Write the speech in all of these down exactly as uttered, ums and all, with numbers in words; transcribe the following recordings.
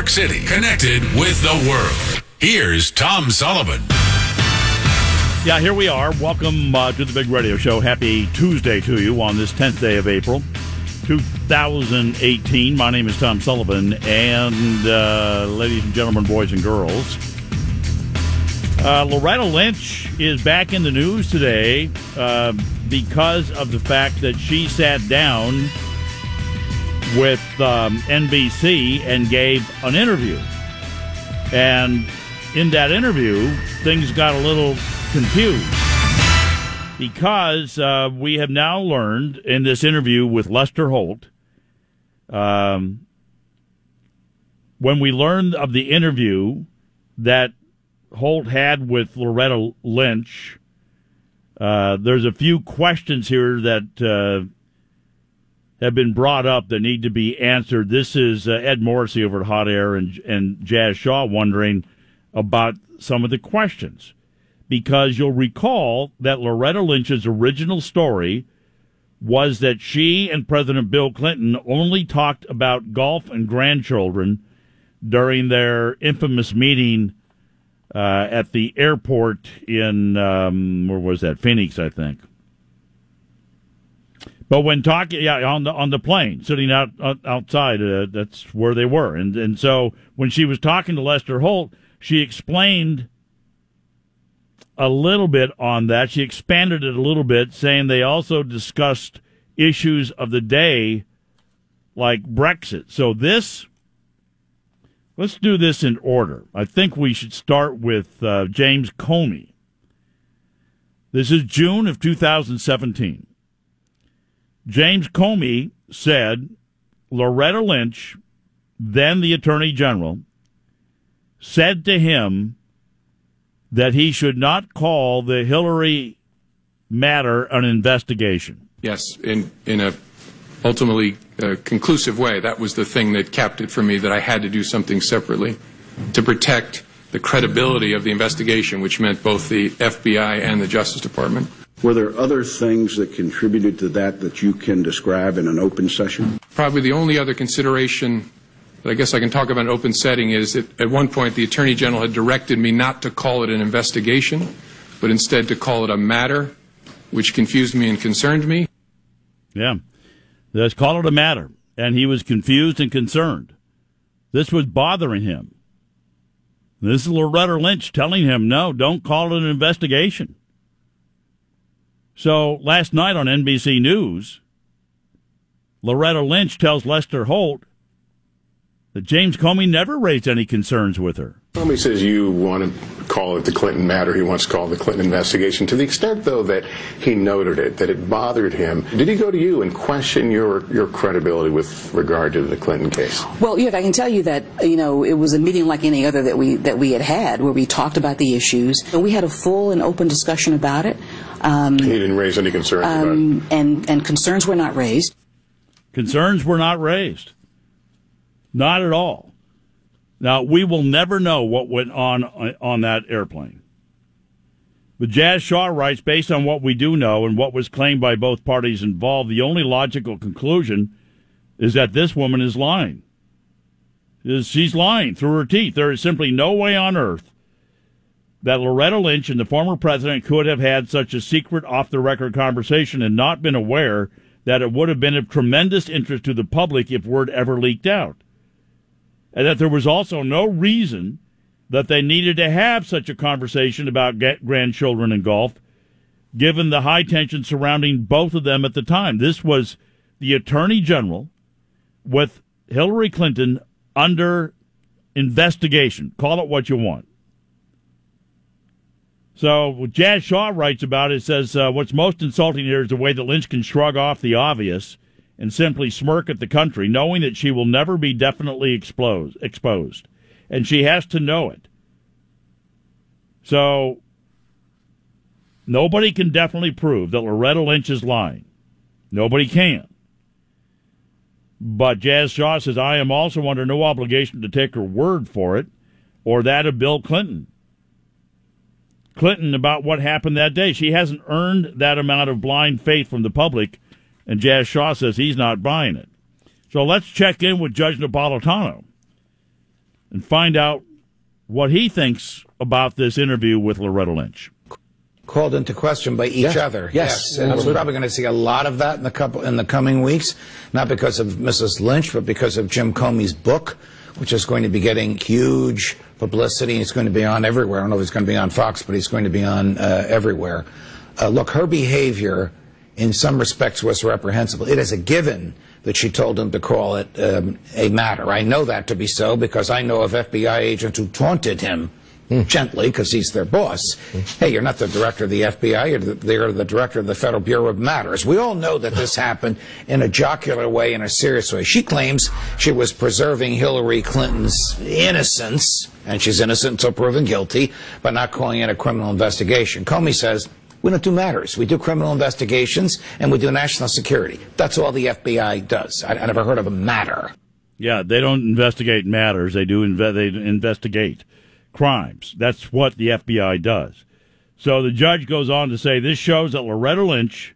York City, connected with the world. Here's Tom Sullivan. Yeah, here we are. Welcome uh, to the Big Radio Show. Happy Tuesday to you on this tenth day of April, two thousand eighteen. My name is Tom Sullivan, and uh, ladies and gentlemen, boys and girls, uh, Loretta Lynch is back in the news today uh, because of the fact that she sat down with um, N B C and gave an interview. And in that interview, things got a little confused because uh, we have now learned in this interview with Lester Holt, um, when we learned of the interview that Holt had with Loretta Lynch, uh, there's a few questions here that uh, have been brought up that need to be answered. This is uh, Ed Morrissey over at Hot Air and, and Jazz Shaw wondering about some of the questions. Because you'll recall that Loretta Lynch's original story was that she and President Bill Clinton only talked about golf and grandchildren during their infamous meeting uh, at the airport in, um, where was that, Phoenix, I think. But when talking, yeah, on the on the plane, sitting out uh, outside, uh, that's where they were. And and so when she was talking to Lester Holt, she explained a little bit on that. She expanded it a little bit, saying they also discussed issues of the day like Brexit. So this, let's do this in order. I think we should start with uh, James Comey. This is June of two thousand seventeen. James Comey said Loretta Lynch, then the Attorney General, said to him that he should not call the Hillary matter an investigation. Yes, in in a ultimately uh, conclusive way. That was the thing that capped it for me, that I had to do something separately to protect the credibility of the investigation, which meant both the F B I and the Justice Department. Were there other things that contributed to that that you can describe in an open session? Probably the only other consideration that I guess I can talk about in an open setting is that at one point the Attorney General had directed me not to call it an investigation, but instead to call it a matter, which confused me and concerned me. Yeah, let's call it a matter. And he was confused and concerned. This was bothering him. This is Loretta Lynch telling him, no, don't call it an investigation. So last night on N B C News, Loretta Lynch tells Lester Holt that James Comey never raised any concerns with her. Comey says you want to call it the Clinton matter. He wants to call it the Clinton investigation. To the extent, though, that he noted it, that it bothered him, did he go to you and question your, your credibility with regard to the Clinton case? Well, yeah, I can tell you that, you know, it was a meeting like any other that we that we had had, where we talked about the issues. So we had a full and open discussion about it. Um, he didn't raise any concerns um, about it? And, and concerns were not raised. Concerns were not raised. Not at all. Now, we will never know what went on on that airplane. But Jazz Shaw writes, based on what we do know and what was claimed by both parties involved, the only logical conclusion is that this woman is lying. Is She's lying through her teeth. There is simply no way on earth that Loretta Lynch and the former president could have had such a secret off-the-record conversation and not been aware that it would have been of tremendous interest to the public if word ever leaked out. And that there was also no reason that they needed to have such a conversation about grandchildren and golf, given the high tension surrounding both of them at the time. This was the Attorney General with Hillary Clinton under investigation. Call it what you want. So what Jazz Shaw writes about it says, uh, what's most insulting here is the way that Lynch can shrug off the obvious and simply smirk at the country, knowing that she will never be definitely exposed, exposed. And she has to know it. So nobody can definitely prove that Loretta Lynch is lying. Nobody can. But Jazz Shaw says, I am also under no obligation to take her word for it or that of Bill Clinton. Clinton about what happened that day. She hasn't earned that amount of blind faith from the public, and Jazz Shaw says he's not buying it. So let's check in with Judge Napolitano. and find out what he thinks about this interview with Loretta Lynch. Called into question by each yes. other. Yes, yes. And absolutely. we're probably going to see a lot of that in the couple in the coming weeks, not because of Missus Lynch, but because of Jim Comey's book, which is going to be getting huge publicity. It's going to be on everywhere. I don't know if it's going to be on Fox, but it's going to be on uh, everywhere. Uh, look, her behavior in some respects was reprehensible. It is a given that she told him to call it um, a matter. I know that to be so because I know of F B I agents who taunted him Mm. gently, because he's their boss. Mm. Hey, you're not the director of the F B I, you're the, you're the director of the Federal Bureau of Matters. We all know that this happened in a jocular way, in a serious way. She claims she was preserving Hillary Clinton's innocence, and she's innocent until proven guilty, but not calling it a criminal investigation. Comey says, we don't do matters. We do criminal investigations, and we do national security. That's all the F B I does. I, I never heard of a matter. Yeah, they don't investigate matters. They do inve- they investigate crimes. That's what the F B I does. So the judge goes on to say this shows that Loretta Lynch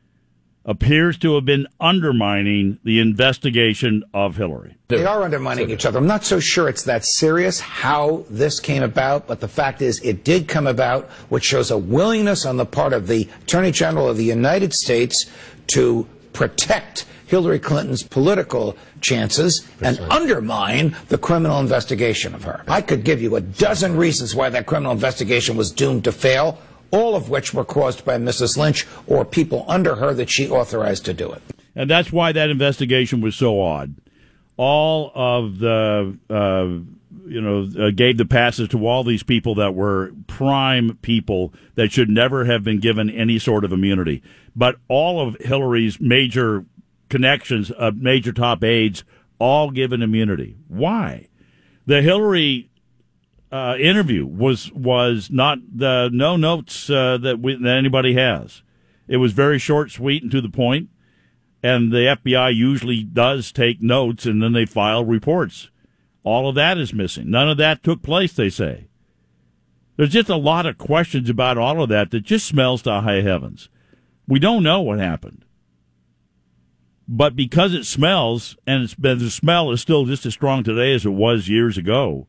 appears to have been undermining the investigation of Hillary. They are undermining each other. I'm not so sure it's that serious how this came about, but the fact is it did come about, which shows a willingness on the part of the Attorney General of the United States to protect Hillary Clinton's political chances and undermine the criminal investigation of her. I could give you a dozen reasons why that criminal investigation was doomed to fail, all of which were caused by Missus Lynch or people under her that she authorized to do it. And that's why that investigation was so odd. All of the, uh, you know, uh, gave the passes to all these people that were prime people that should never have been given any sort of immunity. But all of Hillary's major connections of major top aides all given immunity. Why? The Hillary uh, interview was was not the no notes uh, that, we, that anybody has. It was very short, sweet, and to the point. And the F B I usually does take notes, and then they file reports. All of that is missing. None of that took place, they say. There's just a lot of questions about all of that that just smells to high heavens. We don't know what happened. But because it smells, and it's been, the smell is still just as strong today as it was years ago,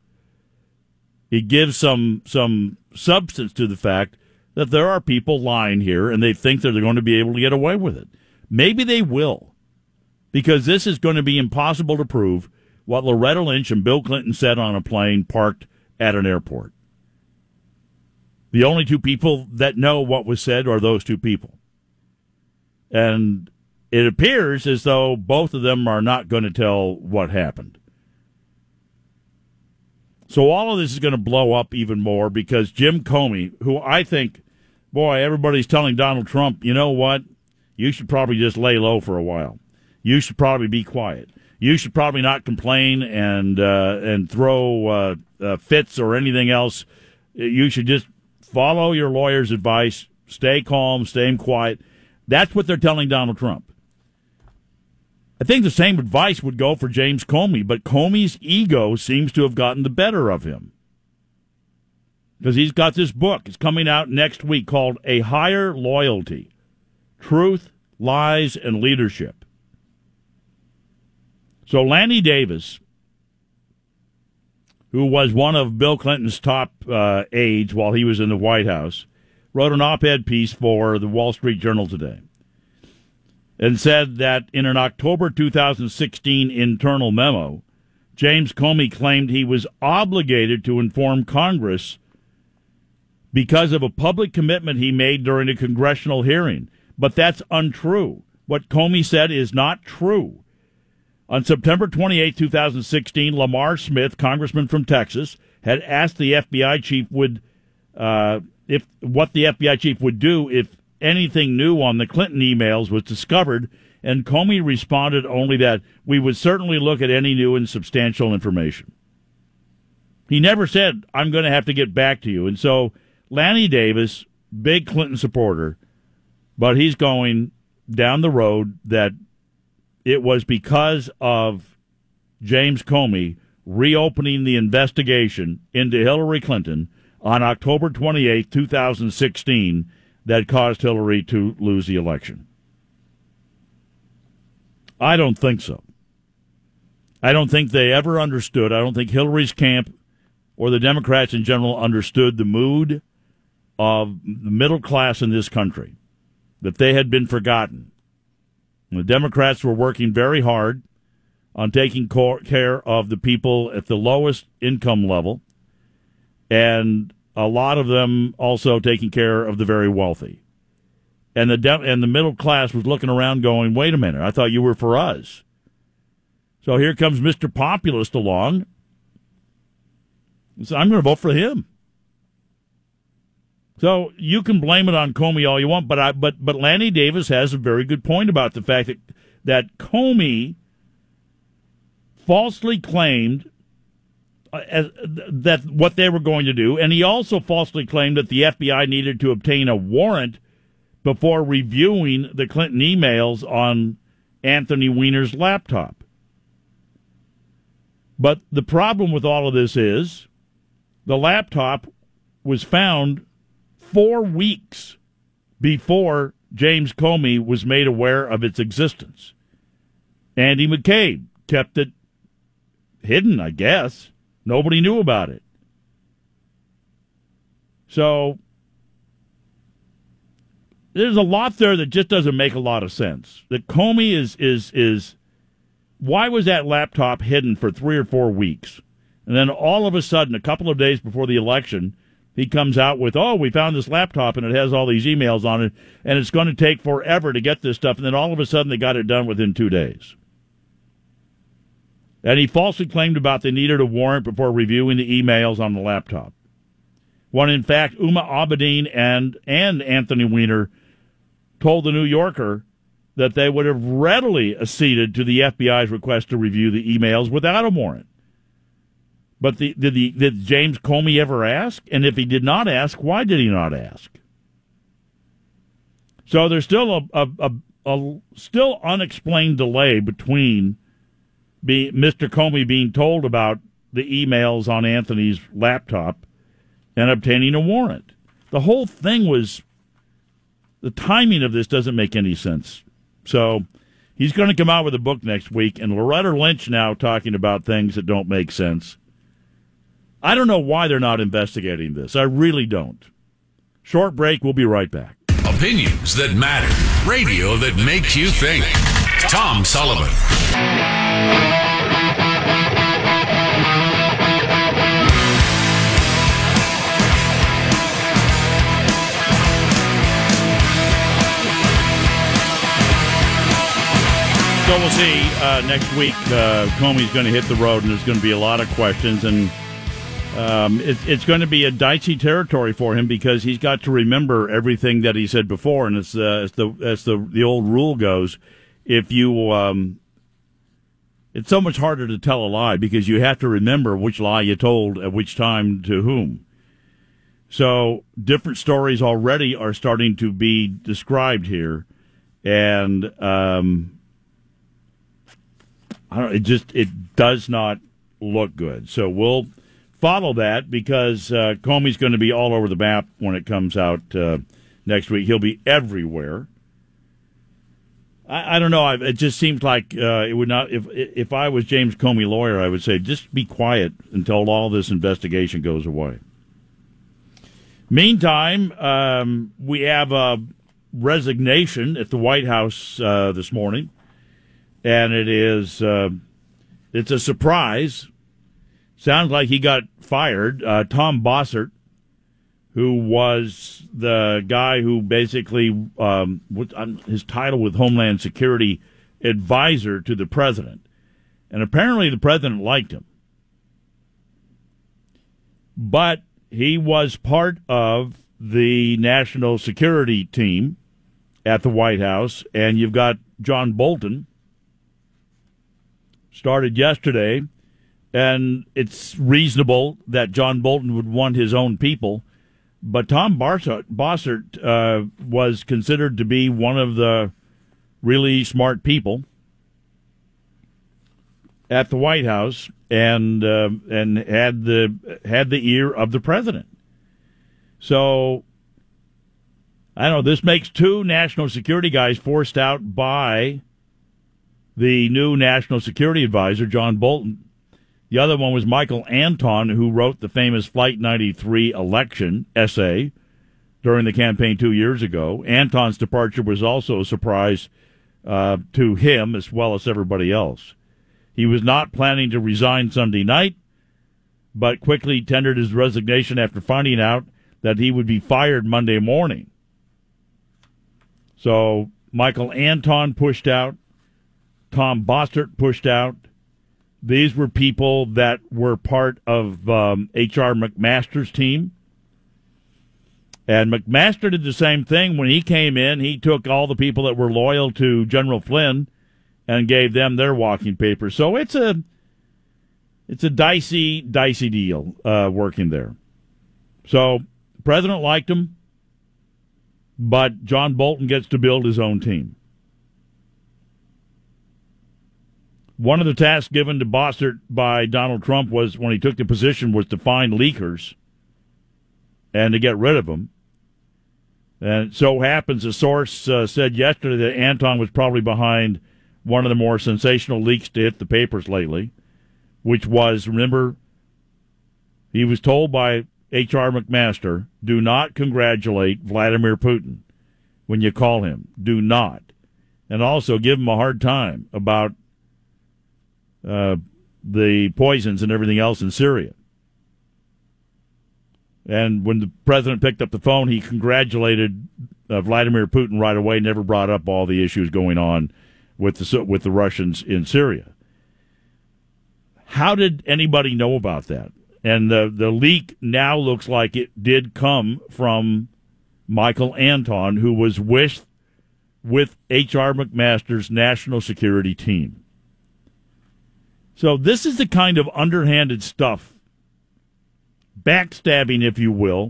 it gives some some substance to the fact that there are people lying here, and they think that they're going to be able to get away with it. Maybe they will, because this is going to be impossible to prove what Loretta Lynch and Bill Clinton said on a plane parked at an airport. The only two people that know what was said are those two people. And it appears as though both of them are not going to tell what happened. So all of this is going to blow up even more because Jim Comey, who I think, boy, everybody's telling Donald Trump, you know what? You should probably just lay low for a while. You should probably be quiet. You should probably not complain and uh, and throw uh, uh, fits or anything else. You should just follow your lawyer's advice, stay calm, stay quiet. That's what they're telling Donald Trump. I think the same advice would go for James Comey, but Comey's ego seems to have gotten the better of him. Because he's got this book. It's coming out next week called A Higher Loyalty, Truth, Lies, and Leadership. So Lanny Davis, who was one of Bill Clinton's top uh, aides while he was in the White House, wrote an op-ed piece for the Wall Street Journal today and said that in an October two thousand sixteen internal memo, James Comey claimed he was obligated to inform Congress because of a public commitment he made during a congressional hearing. But that's untrue. What Comey said is not true. On September twenty-eighth, two thousand sixteen, Lamar Smith, congressman from Texas, had asked the F B I chief would uh, if what the F B I chief would do if anything new on the Clinton emails was discovered, and Comey responded only that we would certainly look at any new and substantial information. He never said, I'm going to have to get back to you. And so Lanny Davis, big Clinton supporter, but he's going down the road that it was because of James Comey reopening the investigation into Hillary Clinton on October twenty-eighth, two thousand sixteen, that caused Hillary to lose the election. I don't think so. I don't think they ever understood. I don't think Hillary's camp or the Democrats in general understood the mood of the middle class in this country, that they had been forgotten. And the Democrats were working very hard on taking care of the people at the lowest income level, and a lot of them also taking care of the very wealthy. And the de- and the middle class was looking around going, wait a minute, I thought you were for us. So here comes Mister Populist along. So I'm going to vote for him. So you can blame it on Comey all you want, but I, but but Lanny Davis has a very good point about the fact that that Comey falsely claimed uh, as, that what they were going to do, and he also falsely claimed that the F B I needed to obtain a warrant before reviewing the Clinton emails on Anthony Weiner's laptop. But the problem with all of this is the laptop was found four weeks before James Comey was made aware of its existence. Andy McCabe kept it hidden, I guess. Nobody knew about it. So there's a lot there that just doesn't make a lot of sense. That Comey is is is why was that laptop hidden for three or four weeks? And then all of a sudden, a couple of days before the election, he comes out with, oh, we found this laptop and it has all these emails on it, and it's going to take forever to get this stuff. And then all of a sudden they got it done within two days. And he falsely claimed about they needed a warrant before reviewing the emails on the laptop. When in fact, Huma Abedin and, and Anthony Weiner told the New Yorker that they would have readily acceded to the F B I's request to review the emails without a warrant. But the, did, the, did James Comey ever ask? And if he did not ask, why did he not ask? So there's still a, a, a, a still unexplained delay between be, Mister Comey being told about the emails on Anthony's laptop and obtaining a warrant. The whole thing was, the timing of this doesn't make any sense. So he's going to come out with a book next week, and Loretta Lynch now talking about things that don't make sense. I don't know why they're not investigating this. I really don't. Short break. We'll be right back. Opinions that matter. Radio that makes you think. Tom Sullivan. So we'll see uh, next week. Uh, Comey's going to hit the road, and there's going to be a lot of questions, and um, it, it's going to be a dicey territory for him because he's got to remember everything that he said before, and it's, uh, it's the as the the old rule goes, if you um, it's so much harder to tell a lie because you have to remember which lie you told at which time to whom. So different stories already are starting to be described here, and um, I don't. It just it does not look good. So we'll follow that because uh, Comey's going to be all over the map when it comes out uh, next week. He'll be everywhere. I, I don't know. I, it just seems like uh, it would not. If if I was James Comey lawyer, I would say just be quiet until all this investigation goes away. Meantime, um, we have a resignation at the White House uh, this morning. And it is, uh, it's a surprise. Sounds like he got fired. Uh, Tom Bossert, who was the guy who basically, um, was, um, his title with Homeland Security advisor to the president. And apparently the president liked him. But he was part of the national security team at the White House. And you've got John Bolton, started yesterday, and it's reasonable that John Bolton would want his own people, but Tom Bossert, Bossert uh, was considered to be one of the really smart people at the White House, and uh, and had the had the ear of the president. So I don't know. This makes two national security guys forced out by the new national security advisor, John Bolton. The other one was Michael Anton, who wrote the famous Flight ninety-three election essay during the campaign two years ago. Anton's departure was also a surprise uh, to him as well as everybody else. He was not planning to resign Sunday night, but quickly tendered his resignation after finding out that he would be fired Monday morning. So Michael Anton pushed out. Tom Bossert pushed out. These were people that were part of um, H R McMaster's team. And McMaster did the same thing. When he came in, he took all the people that were loyal to General Flynn and gave them their walking papers. So it's a it's a dicey, dicey deal uh, working there. So the president liked him, but John Bolton gets to build his own team. One of the tasks given to Bossert by Donald Trump was, when he took the position, was to find leakers and to get rid of them. And it so happens a source uh, said yesterday that Anton was probably behind one of the more sensational leaks to hit the papers lately, which was, remember, he was told by H R McMaster, do not congratulate Vladimir Putin when you call him. Do not. And also give him a hard time about uh, the poisons and everything else in Syria. And when the president picked up the phone, he congratulated uh, Vladimir Putin right away, never brought up all the issues going on with the with the Russians in Syria. How did anybody know about that? And the, the leak now looks like it did come from Michael Anton, who was with, with H R McMaster's national security team. So this is the kind of underhanded stuff, backstabbing, if you will,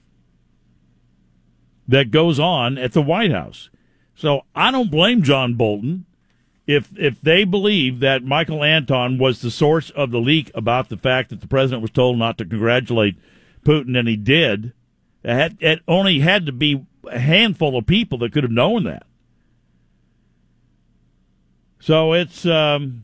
that goes on at the White House. So I don't blame John Bolton if if they believe that Michael Anton was the source of the leak about the fact that the president was told not to congratulate Putin, and he did. It, had, it only had to be a handful of people that could have known that. So it's um,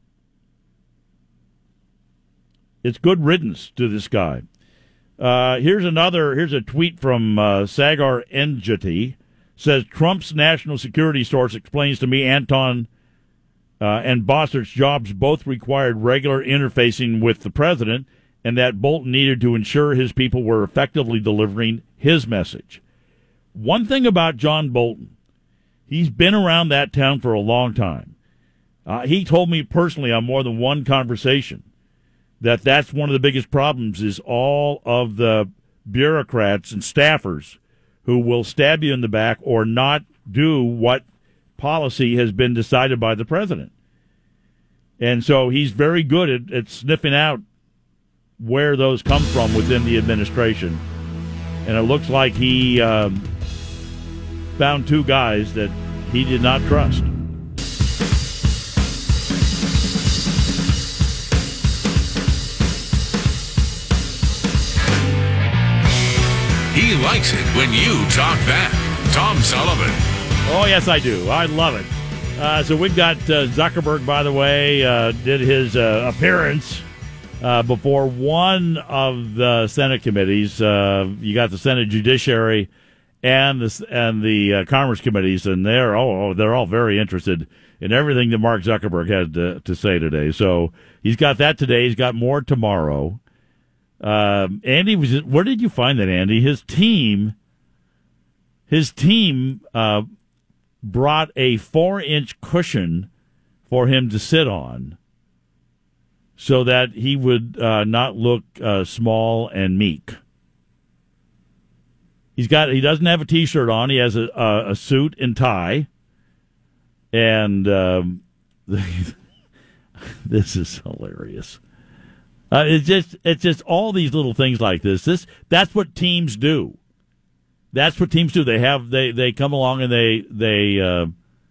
it's good riddance to this guy. Uh, here's another. Here's a tweet from uh, Sagar Enjati. Says Trump's national security source explains to me Anton uh, and Bossert's jobs both required regular interfacing with the president, and that Bolton needed to ensure his people were effectively delivering his message. One thing about John Bolton, he's been around that town for a long time. Uh, he told me personally on more than one conversation that that's one of the biggest problems is all of the bureaucrats and staffers who will stab you in the back or not do what policy has been decided by the president. And so he's very good at, at sniffing out where those come from within the administration. And it looks like he um, found two guys that he did not trust. He likes it when you talk back. Tom Sullivan. Oh, yes, I do. I love it. Uh, so we've got uh, Zuckerberg, by the way, uh, did his uh, appearance uh, before one of the Senate committees. Uh, you got the Senate Judiciary and the and the uh, Commerce committees, and they're oh they're all very interested in everything that Mark Zuckerberg had to, to say today. So he's got that today. He's got more tomorrow. Um, Andy, was where did you find that, Andy? His team, his team uh, brought a four-inch cushion for him to sit on so that he would uh, not look uh, small and meek. He's got. He doesn't have a T-shirt on. He has a, a, a suit and tie, and um, this is hilarious. Uh, it's just it's just all these little things like this. This that's what teams do. That's what teams do. They have they, they come along and they they. Uh,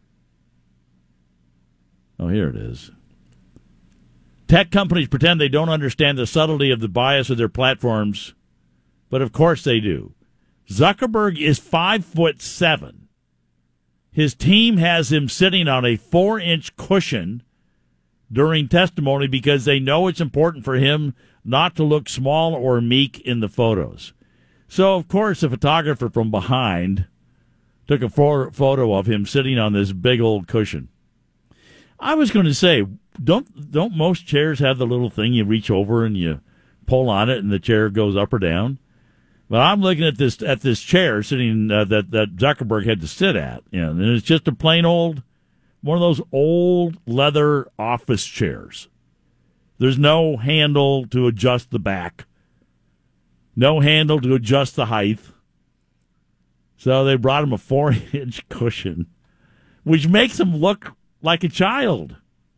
oh, here it is. Tech companies pretend they don't understand the subtlety of the bias of their platforms, but of course they do. Zuckerberg is five foot seven, His team has him sitting on a four-inch cushion during testimony because they know it's important for him not to look small or meek in the photos. So, of course, a photographer from behind took a photo of him sitting on this big old cushion. I was going to say, don't don't most chairs have the little thing you reach over and you pull on it and the chair goes up or down? But I'm looking at this at this chair sitting uh, that that Zuckerberg had to sit at, you know, and it's just a plain old one of those old leather office chairs. There's no handle to adjust the back, no handle to adjust the height. So they brought him a four-inch cushion, which makes him look like a child.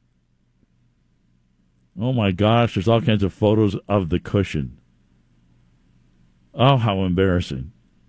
Oh, my gosh, there's all kinds of photos of the cushion. Oh, how embarrassing.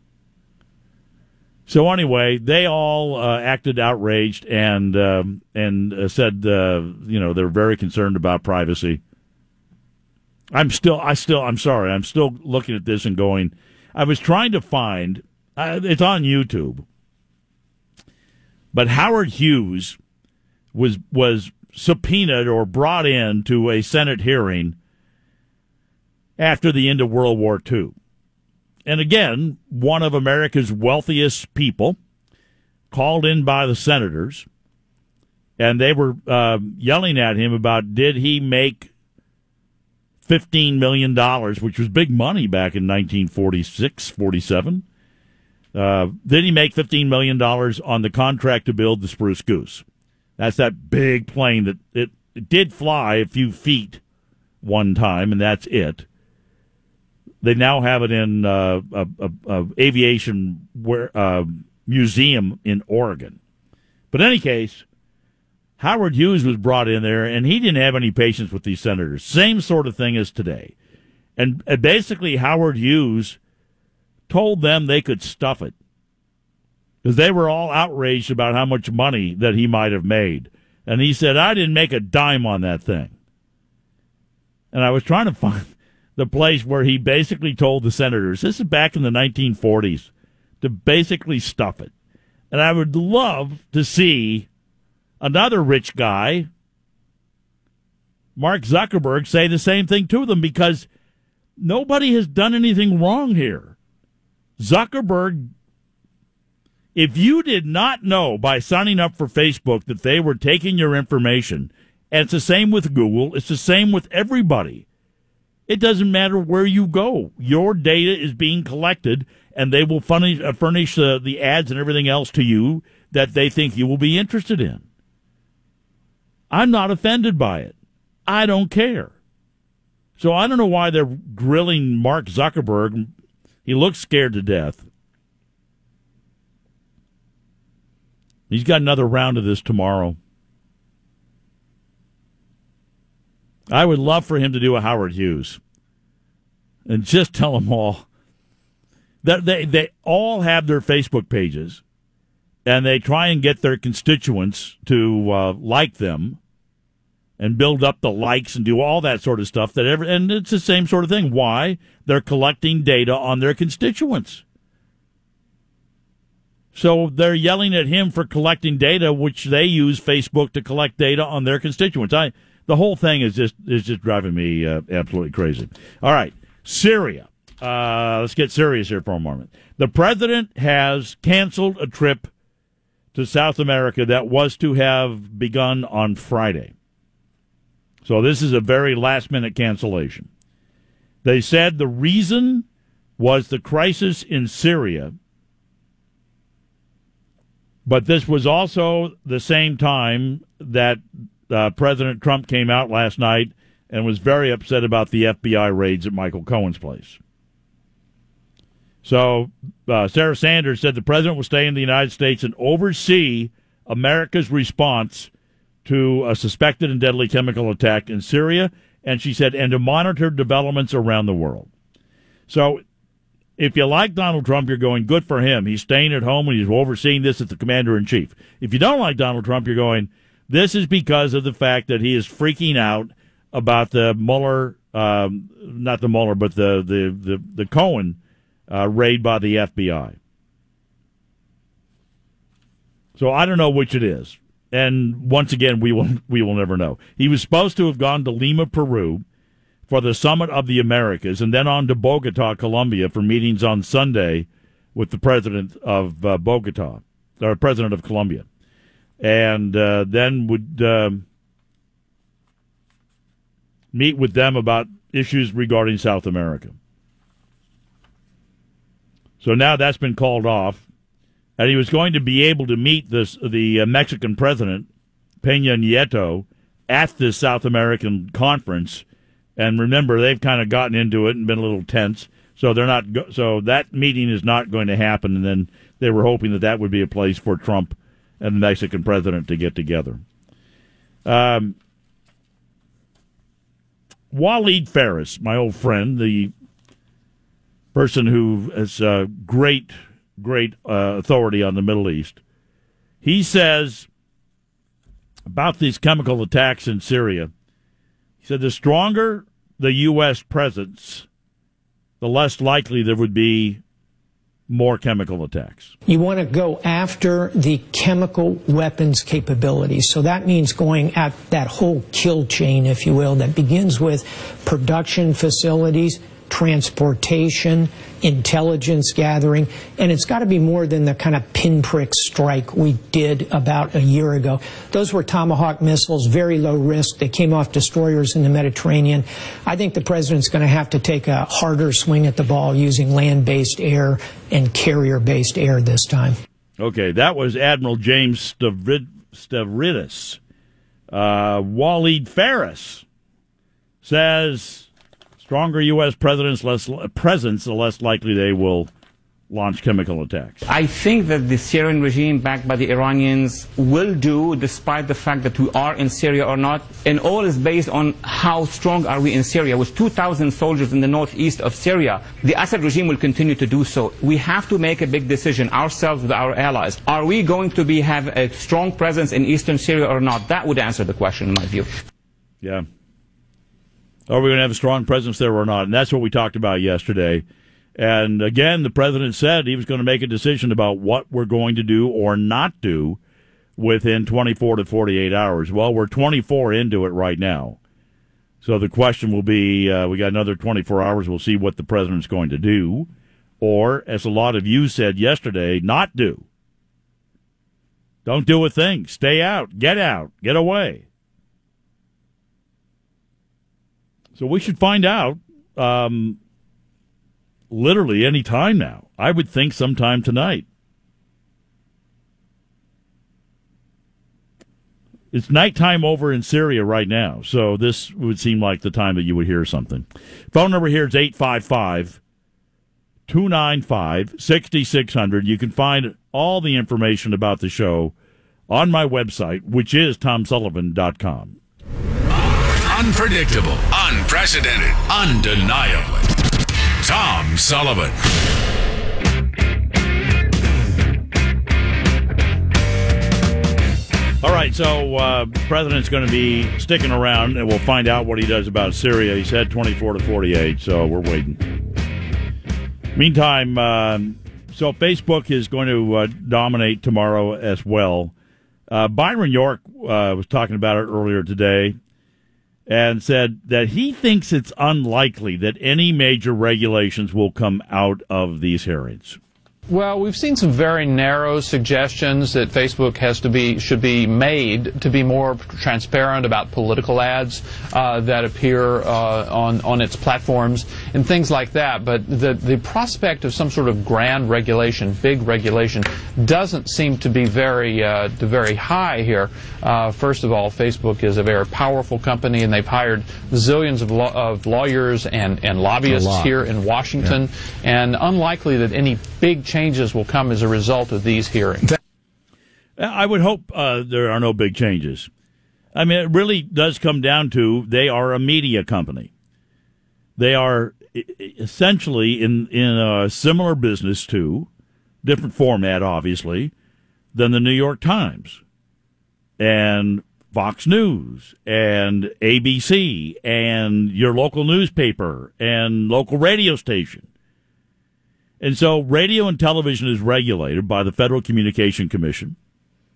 So anyway, they all uh, acted outraged and um, and uh, said, uh, you know, they're very concerned about privacy. I'm still, I still, I'm sorry, I'm still looking at this and going, I was trying to find, uh, it's on YouTube, but Howard Hughes was was subpoenaed or brought in to a Senate hearing after the end of World War Two. And again, one of America's wealthiest people, called in by the senators, and they were uh, yelling at him about, did he make fifteen million dollars, which was big money back in nineteen forty-six, forty-seven. Uh, did he make fifteen million dollars on the contract to build the Spruce Goose? That's that big plane that it, it did fly a few feet one time, and that's it. They now have it in uh, a, a, a aviation where, uh, museum in Oregon. But in any case, Howard Hughes was brought in there, and he didn't have any patience with these senators. Same sort of thing as today. And, and basically, Howard Hughes told them they could stuff it, because they were all outraged about how much money that he might have made. And he said, I didn't make a dime on that thing. And I was trying to find the place where he basically told the senators, this is back in the nineteen forties, to basically stuff it. And I would love to see another rich guy, Mark Zuckerberg, say the same thing to them, because nobody has done anything wrong here. Zuckerberg, if you did not know by signing up for Facebook that they were taking your information, and it's the same with Google, it's the same with everybody. It doesn't matter where you go. Your data is being collected, and they will furnish, uh, furnish uh, the ads and everything else to you that they think you will be interested in. I'm not offended by it. I don't care. So I don't know why they're grilling Mark Zuckerberg. He looks scared to death. He's got another round of this tomorrow. I would love for him to do a Howard Hughes and just tell them all that they, they all have their Facebook pages, and they try and get their constituents to uh, like them and build up the likes and do all that sort of stuff. That every, and it's the same sort of thing. Why? They're collecting data on their constituents. So they're yelling at him for collecting data, which they use Facebook to collect data on their constituents. I, the whole thing is just is just driving me uh, absolutely crazy. All right, Syria. Uh, let's get serious here for a moment. The president has canceled a trip to South America that was to have begun on Friday. So this is a very last-minute cancellation. They said the reason was the crisis in Syria, but this was also the same time that uh, President Trump came out last night and was very upset about the F B I raids at Michael Cohen's place. So uh, Sarah Sanders said the president will stay in the United States and oversee America's response to a suspected and deadly chemical attack in Syria, and she said, and to monitor developments around the world. So if you like Donald Trump, you're going, good for him. He's staying at home and he's overseeing this as the commander-in-chief. If you don't like Donald Trump, you're going, this is because of the fact that he is freaking out about the Mueller, um, not the Mueller, but the, the, the, the Cohen uh, raid by the F B I. So I don't know which it is. And once again, we will we will never know. He was supposed to have gone to Lima, Peru, for the Summit of the Americas, and then on to Bogota, Colombia, for meetings on Sunday with the president of uh, Bogota, or president of Colombia, and uh, then would uh, meet with them about issues regarding South America. So now that's been called off. And he was going to be able to meet this the uh, Mexican president, Peña Nieto, at this South American conference. And remember, they've kind of gotten into it and been a little tense. So they're not. Go- so that meeting is not going to happen. And then they were hoping that that would be a place for Trump and the Mexican president to get together. Um, Waleed Farris, my old friend, the person who is a great. great uh, authority on the Middle East. He says about these chemical attacks in Syria, he said the stronger the U S presence, the less likely there would be more chemical attacks. You want to go after the chemical weapons capabilities. So that means going at that whole kill chain, if you will, that begins with production facilities, transportation, intelligence gathering, and it's got to be more than the kind of pinprick strike we did about a year ago. Those were Tomahawk missiles, very low risk. They came off destroyers in the Mediterranean. I think the president's going to have to take a harder swing at the ball using land-based air and carrier-based air this time. Okay, that was Admiral James Stavrid- Stavridis. Uh, Waleed Farris says stronger U S presidents, less presence, the less likely they will launch chemical attacks. I think that the Syrian regime backed by the Iranians will do, despite the fact that we are in Syria or not, and all is based on how strong are we in Syria. With two thousand soldiers in the northeast of Syria, the Assad regime will continue to do so. We have to make a big decision ourselves with our allies. Are we going to be have a strong presence in eastern Syria or not? That would answer the question, in my view. Yeah. Are we going to have a strong presence there or not? And that's what we talked about yesterday. And again, the president said he was going to make a decision about what we're going to do or not do within twenty-four to forty-eight hours. Well, we're twenty-four into it right now. So the question will be, uh, we got another twenty-four hours. We'll see what the president's going to do. Or, as a lot of you said yesterday, not do. Don't do a thing. Stay out. Get out. Get away. So we should find out um, literally any time now. I would think sometime tonight. It's nighttime over in Syria right now, so this would seem like the time that you would hear something. Phone number here is eight five five, two nine five, six six zero zero. You can find all the information about the show on my website, which is tom sullivan dot com. Unpredictable, unprecedented, undeniable. Tom Sullivan. All right, so uh, the president's going to be sticking around, and we'll find out what he does about Syria. He said twenty-four to forty-eight, so we're waiting. Meantime, uh, so Facebook is going to uh, dominate tomorrow as well. Uh, Byron York uh, was talking about it earlier today, and said that he thinks it's unlikely that any major regulations will come out of these hearings. Well, we've seen some very narrow suggestions that Facebook has to be should be made to be more transparent about political ads uh, that appear uh, on on its platforms and things like that. But the the prospect of some sort of grand regulation, big regulation, doesn't seem to be very uh, very high here. Uh, first of all, Facebook is a very powerful company, and they've hired zillions of, law, of lawyers and and lobbyists here in Washington, yeah. And unlikely that any big changes will come as a result of these hearings. I would hope uh, there are no big changes. I mean, it really does come down to they are a media company. They are essentially in, in a similar business to, different format, obviously, than the New York Times and Fox News and A B C and your local newspaper and local radio station. And so radio and television is regulated by the Federal Communication Commission.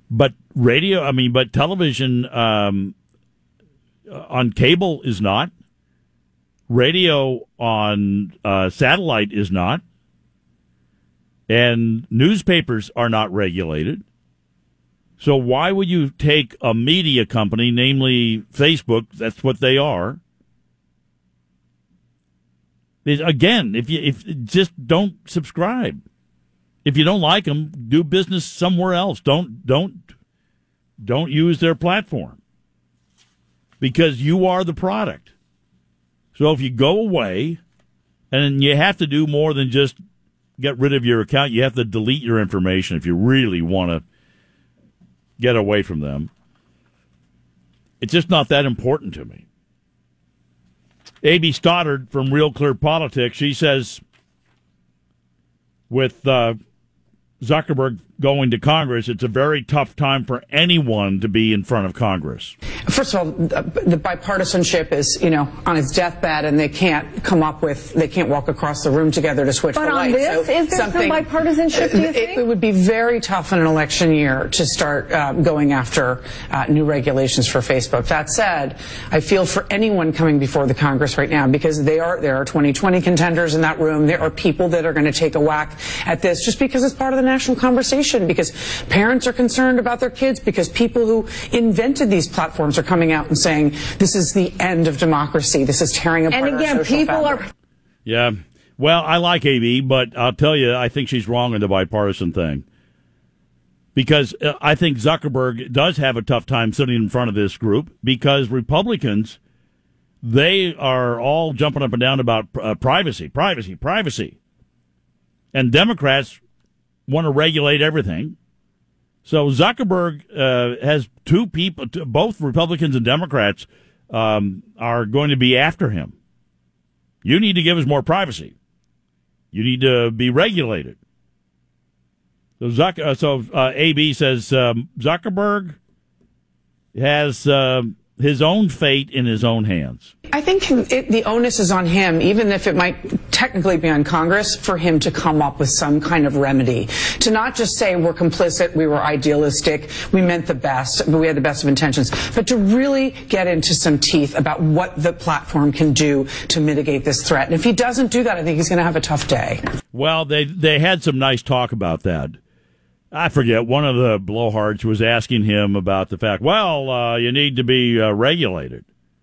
But radio, I mean, but television um, on cable is not. Radio on uh, satellite is not. And newspapers are not regulated. So why would you take a media company, namely Facebook, that's what they are. Again, if you if just don't subscribe. If you don't like them, do business somewhere else. Don't don't don't use their platform. Because you are the product. So if you go away, and you have to do more than just get rid of your account, you have to delete your information if you really want to get away from them. It's just not that important to me. A B Stoddard from Real Clear Politics, she says, with uh, Zuckerberg going to Congress, it's a very tough time for anyone to be in front of Congress. First of all, the bipartisanship is, you know, on its deathbed, and they can't come up with, they can't walk across the room together to switch but the lights. But on this, so is there some bipartisanship, do you think? It, it would be very tough in an election year to start uh, going after uh, new regulations for Facebook. That said, I feel for anyone coming before the Congress right now, because they are, there are twenty twenty contenders in that room. There are people that are going to take a whack at this just because it's part of the national conversation, because parents are concerned about their kids, because people who invented these platforms are coming out and saying this is the end of democracy. This is tearing apart and again, our social people fabric. are. Yeah. Well, I like A B, but I'll tell you, I think she's wrong on the bipartisan thing. Because uh, I think Zuckerberg does have a tough time sitting in front of this group, because Republicans, they are all jumping up and down about uh, privacy, privacy, privacy. And Democrats want to regulate everything. So Zuckerberg uh, has two people, both Republicans and Democrats um, are going to be after him. You need to give us more privacy. You need to be regulated. So, Zuck, uh, so uh, A B says um, Zuckerberg has uh, his own fate in his own hands. I think it, the onus is on him, even if it might technically be on Congress, for him to come up with some kind of remedy. To not just say we're complicit, we were idealistic, we meant the best, but we had the best of intentions, but to really get into some teeth about what the platform can do to mitigate this threat. And if he doesn't do that, I think he's going to have a tough day. Well, they they had some nice talk about that. I forget, one of the blowhards was asking him about the fact, well, uh, you need to be uh, regulated.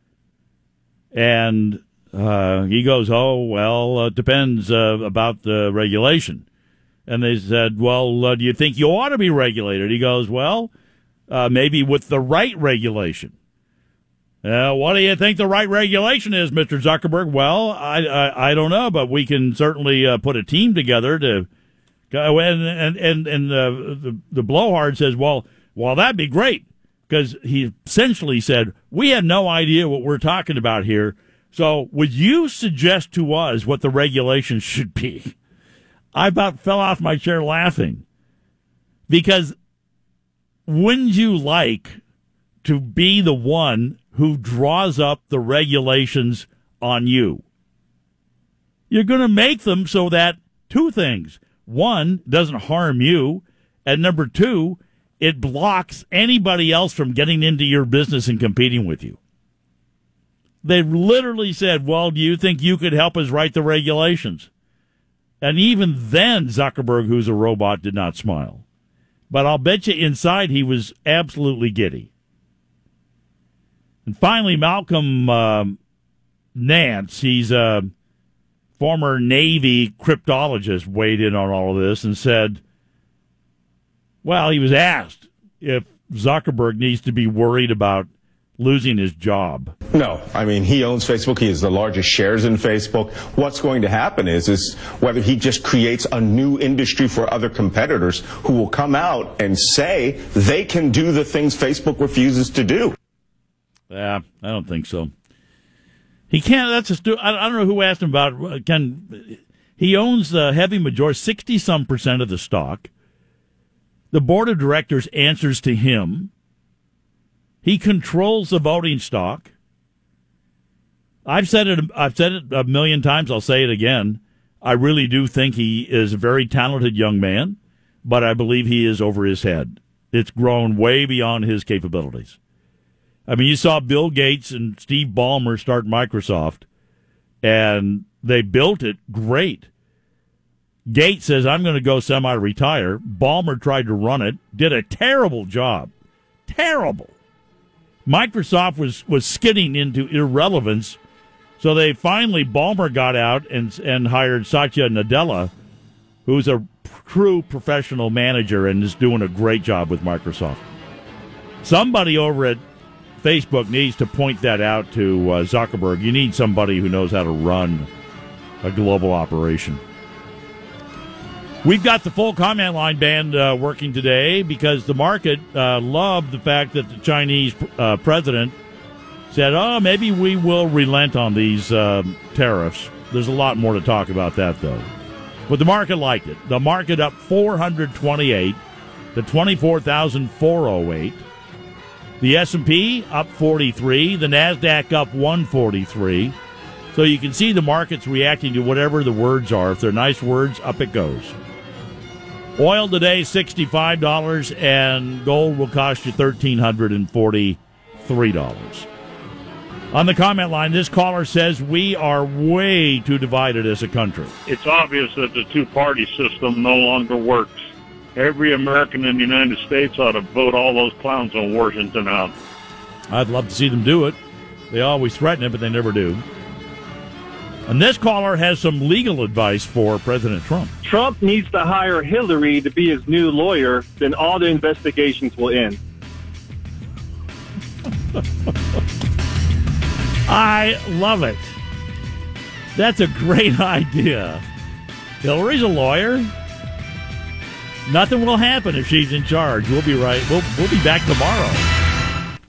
And uh, he goes, oh, well, it uh, depends uh, about the regulation. And they said, well, uh, do you think you ought to be regulated? He goes, well, uh, maybe with the right regulation. Uh, what do you think the right regulation is, Mister Zuckerberg? Well, I, I, I don't know, but we can certainly uh, put a team together to... And and and, and uh, the the blowhard says, well, well, that'd be great, because he essentially said, we have no idea what we're talking about here. So would you suggest to us what the regulations should be? I about fell off my chair laughing, because wouldn't you like to be the one who draws up the regulations on you? You're going to make them so that two things. One, doesn't harm you, and number two, it blocks anybody else from getting into your business and competing with you. They literally said, well, do you think you could help us write the regulations? And even then, Zuckerberg, who's a robot, did not smile. But I'll bet you inside he was absolutely giddy. And finally, Malcolm uh, Nance, he's a... Uh, former Navy cryptologist, weighed in on all of this and said, well, he was asked if Zuckerberg needs to be worried about losing his job. No. I mean, he owns Facebook. He has the largest shares in Facebook. What's going to happen is, is whether he just creates a new industry for other competitors who will come out and say they can do the things Facebook refuses to do. Yeah, I don't think so. He can't. That's a stu- I don't know who asked him about. Can he owns the heavy majority, sixty some percent of the stock. The board of directors answers to him. He controls the voting stock. I've said it. I've said it a million times. I'll say it again. I really do think he is a very talented young man, but I believe he is over his head It's grown way beyond his capabilities. I mean, you saw Bill Gates and Steve Ballmer start Microsoft, and they built it great. Gates says, I'm going to go semi-retire. Ballmer tried to run it, did a terrible job. Terrible. Microsoft was, was skidding into irrelevance, so they finally, Ballmer got out and, and hired Satya Nadella, who's a true professional manager and is doing a great job with Microsoft. Somebody over at Facebook needs to point that out to uh, Zuckerberg. You need somebody who knows how to run a global operation. We've got the full comment line band uh, working today because the market uh, loved the fact that the Chinese uh, president said, oh, maybe we will relent on these uh, tariffs. There's a lot more to talk about that, though. But the market liked it. The market up four hundred twenty-eight to twenty-four thousand four hundred eight. The S and P up forty-three. The NASDAQ up one forty-three. So you can see the market's reacting to whatever the words are. If they're nice words, up it goes. Oil today, sixty-five dollars, and gold will cost you one thousand three hundred forty-three dollars. On the comment line, this caller says we are way too divided as a country. It's obvious that the two-party system no longer works. Every American in the United States ought to vote all those clowns in Washington out. I'd love to see them do it. They always threaten it, but they never do. And this caller has some legal advice for President Trump. Trump needs to hire Hillary to be his new lawyer, then all the investigations will end. I love it. That's a great idea. Hillary's a lawyer. Nothing will happen if she's in charge. We'll be right. We'll, we'll be back tomorrow.